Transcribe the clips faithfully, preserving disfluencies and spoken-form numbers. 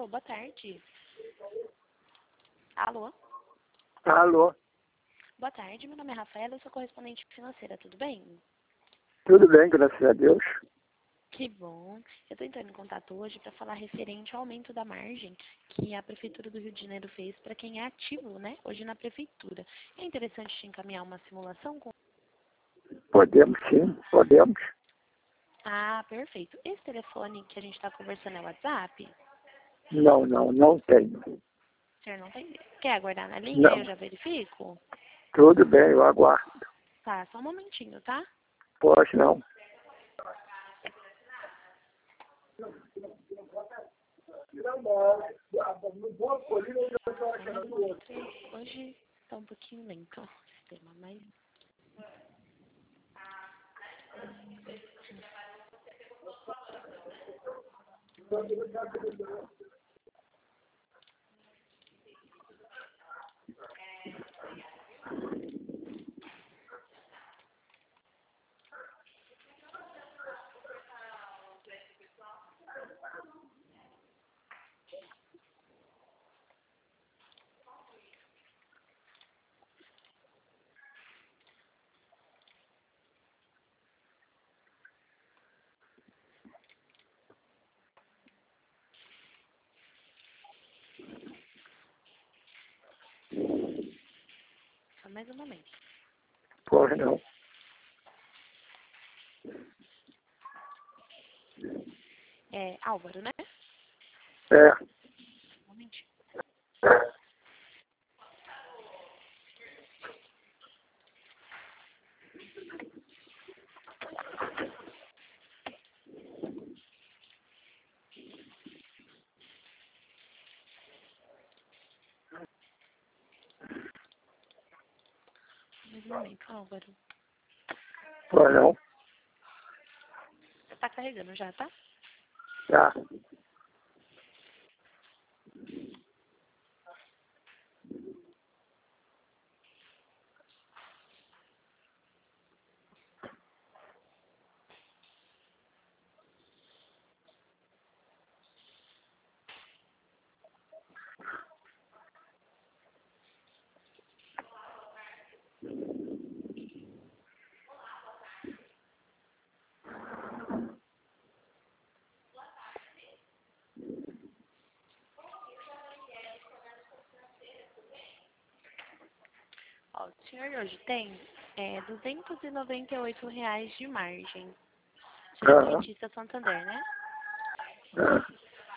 Alô, boa tarde. Alô? Alô, Boa tarde, meu nome é Rafaela, eu sou correspondente financeira, tudo bem? tudo bem, graças a Deus. Que bom. Eu estou entrando em contato hoje para falar referente ao aumento da margem que a Prefeitura do Rio de Janeiro fez para quem é ativo, né, hoje na Prefeitura. É interessante te encaminhar uma simulação com... Podemos sim, podemos. Ah, perfeito. Esse telefone que a gente está conversando é o WhatsApp? Não, não, não tenho. O senhor não tem? Quer aguardar na linha? Eu Não, já verifico? tudo bem, eu aguardo. Tá, só um momentinho, tá? Pois não. Hoje está um pouquinho lento o sistema, mas... Só mais um momento. Pois não. É Álvaro, né? É, Um momentinho. Mais um momento, Álvaro. pois não. Tá carregando já, tá? Tá. Ó, o senhor hoje tem é, duzentos e noventa e oito reais de margem. Você é Aham, correntista Santander, né? aham.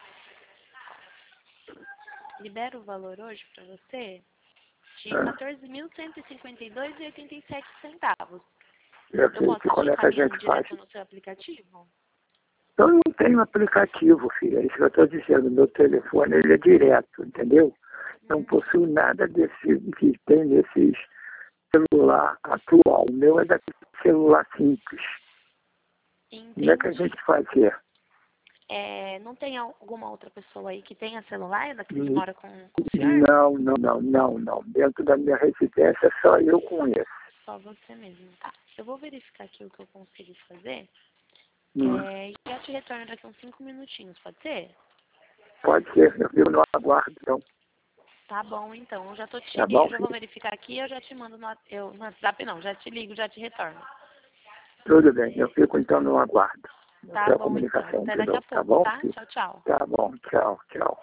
Libera o valor hoje para você de aham. quatorze mil cento e cinquenta e dois reais e oitenta e sete centavos. Eu Eu sei posso que te como é que a encaminhando gente faz. direto no seu aplicativo? Eu não tenho aplicativo, filha. É isso que eu estou dizendo. Meu telefone ele é direto, entendeu? Não possuo nada desse que tem nesses celular atual. O meu é daquele celular simples. Como é que a Entendi. gente faz isso? É, não tem alguma outra pessoa aí que tenha celular, daqui que Hum, mora com, com o senhor? Não, não, não, não, não. Dentro da minha residência, só eu conheço. Só você mesmo, tá? Eu vou verificar aqui o que eu consigo fazer. Hum, É, e já te retorno daqui uns cinco minutinhos, pode ser? Pode ser, eu fico no aguardo, então. Tá bom, então. Eu já tô te, Tá eu bom, já vou filho? verificar aqui e eu já te mando no, eu, no WhatsApp, não. Já te ligo, já te retorno. Tudo bem, eu fico então no aguardo. Tá Até a bom, então. comunicação Até que daqui a dou. Tá pouco, bom, tá? filho? Tchau, tchau. Tá bom, tchau, tchau.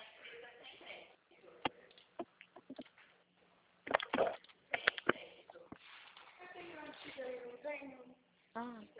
Ah,